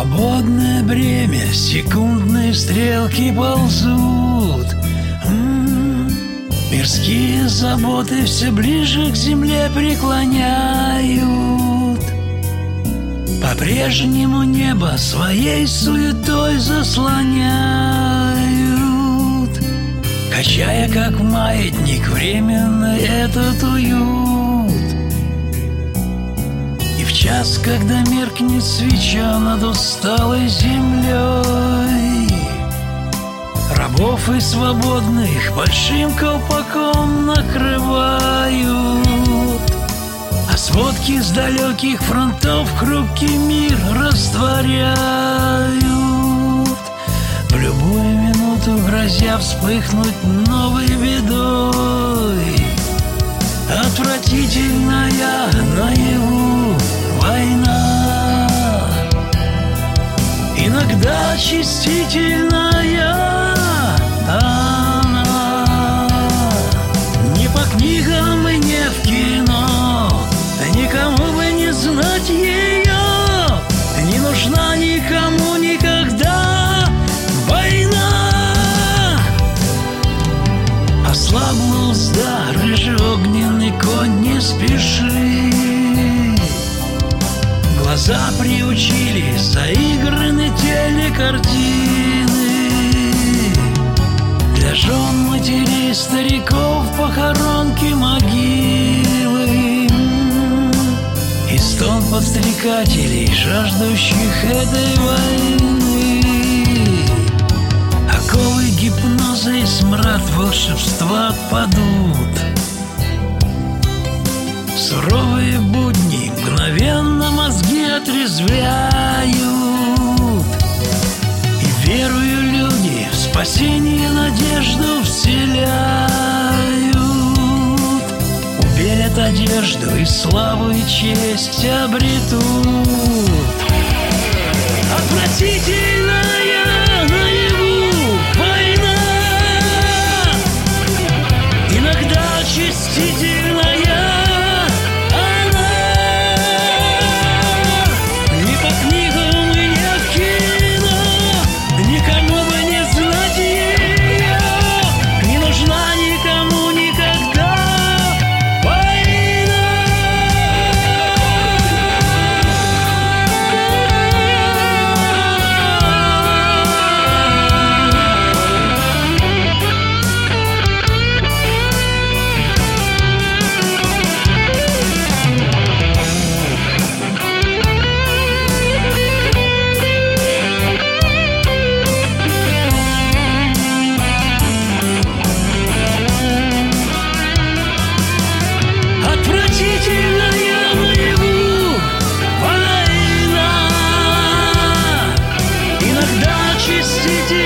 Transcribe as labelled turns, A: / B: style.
A: Свободное бремя, секундные стрелки ползут. Мирские заботы все ближе к земле преклоняют. По-прежнему небо своей суетой заслоняют, качая как маятник временно этот уют. И в час, когда меркнет свеча над усталой землей, рабов и свободных большим колпаком накрывают, а сводки с далеких фронтов хрупкий мир растворяют, в любую минуту грозя вспыхнуть новой бедой. Отвратительная наяву война, иногда очистительная она. Не по книгам и не в кино, никому бы не знать ее, не нужна никому никогда война. Ослабла узда, рыжеогненный конь, не спеши. Глаза приучили заиграны телекартины, для жен, матерей, стариков похоронки, могилы и стон подстрекателей, жаждущих этой войны. Оковы гипноза и смрад волшебства отпадут. Суровые будни мгновенно мозги отрезвляют, и верую люди в спасение надежду вселяют. Убелят одежду и славу и честь обретут. Отвратительная наяву война, иногда очистительная. Иногда чистите